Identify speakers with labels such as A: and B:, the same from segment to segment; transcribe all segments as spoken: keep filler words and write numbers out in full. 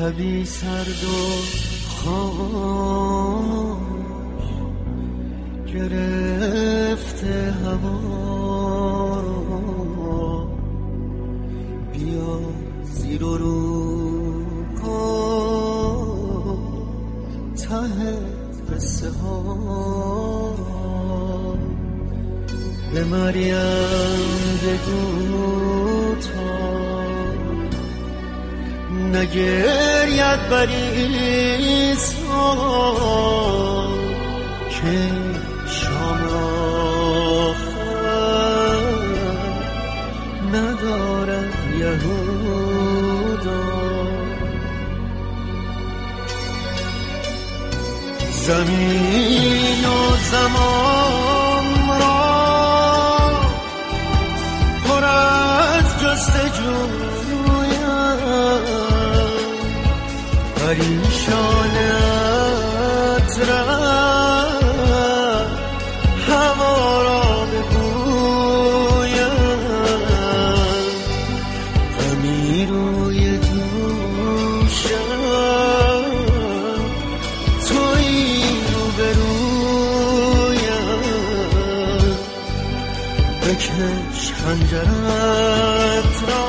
A: شبی سرد و خاموش گرفته هوا رو، بیا زیر و رو کن ته قصه ها. به مریم بگو تا نگرید بر عیسی که شام آخر ندارد یهودا. زمین و زمان را پر از جستجویم، پریشانت را هوا را بگویم، غمی روی دوشم تویی روبرویم. بکش خنجرت را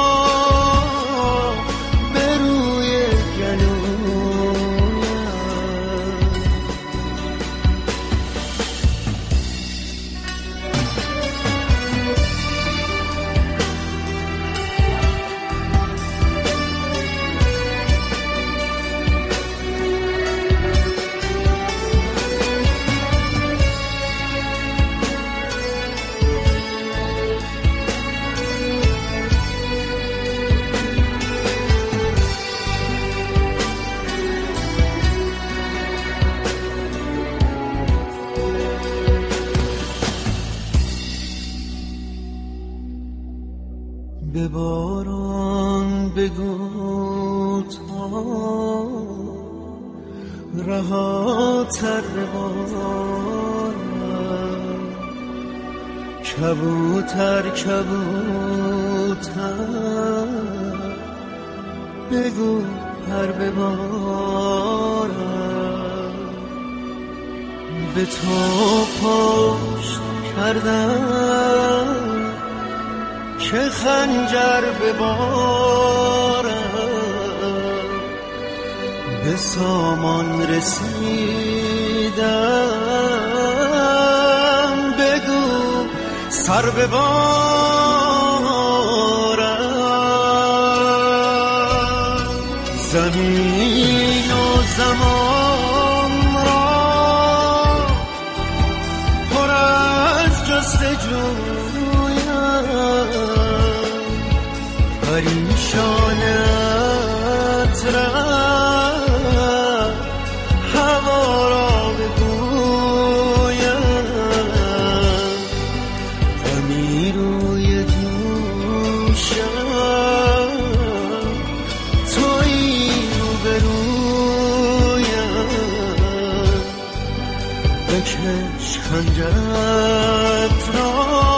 A: به باران بگو تا رهاتر ببارم، کبوتر کبوتر بگو پر ببارم. به تو پشت کردم که خنجر ببارم، به سامان رسیدم بگو سر ببارم. زمین و زمان را پر از جستجویم، پریشانت را هوا را بگویم، غمی روی دوشم تویی روبرویم. بکش خنجرت را